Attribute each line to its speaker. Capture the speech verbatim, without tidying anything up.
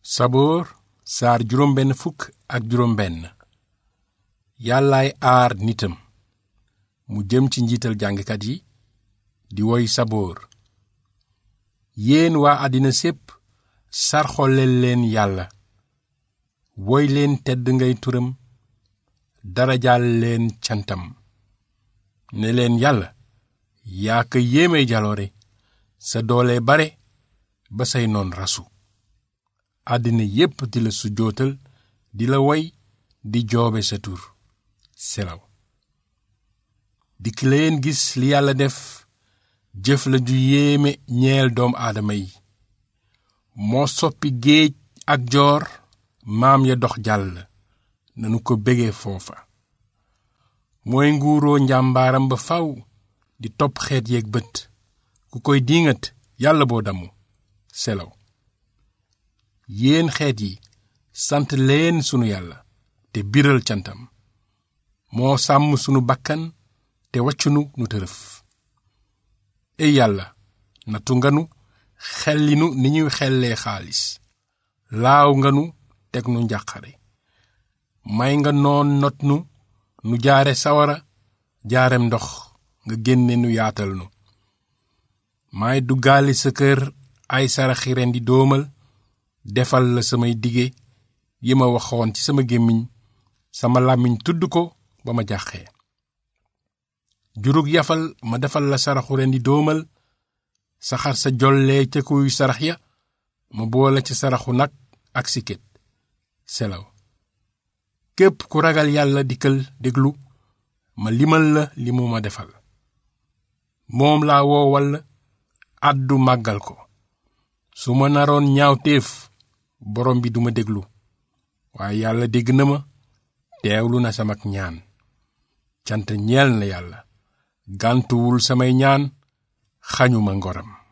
Speaker 1: saboor saar juróom benn fukk ak juróom benn. yàllaay aar nitam. mu jëm ci njiital jàngkat yi di woy saboor. yéen waa àddina sépp sarxoleel leen yàlla, woy leen tedd ngay turam, darajaal leen cantam. ne leen yàlla yaa ka yéemey jaloore, sa doole bare ba say noon rasu. àddina yépp di la sujjootal, di la woy, di joobe sa tur. selaw. dikk leen gis li yàlla def, jëf la ju yéeme ñeel doom aadama yi. moo soppi géej ak joor, maam ya dox jàll, nanu ko bégee foofa. mooy nguuroo njàmbaaram ba faw, di topp xeet yeeg bët, ku koy diingat yàlla boo damu. selaw. yéen xeet yi sant leen sunu yàlla te biral cantam. moo sàmm sunu bakkan te waccunu nu tërëf. ey yàlla nattu nganu, xellinu ni ñuy xellee xaalis. laaw nganu teg nu njàqare. may nga noon not nu, nu jaare sawara, jaarem ndox nga génne nu yaatal nu. may duggaali sa kër ay saraxi ren di doomal, defal la samay dige yi ma waxoon ci sama gémmiñ, sama làmmiñ tudd ko ba ma jàqee. jurug yafal ma defal la saraxu ren di doomal, saxar sa jollee ca kuy sarax ya, ma boole ca saraxu nag ak siket. selaw. képp ku ragal yàlla dikkal déglu, ma limal la li mu ma defal. moom laa woowal àddu màggal ko. su ma naroon ñaawteef, borom bi duma déglu, waaye yàlla dégg na ma, teewlu na samak ñaan. cant ñeel na yàlla, gàntuwul samay ñaan, xañuma ngoram.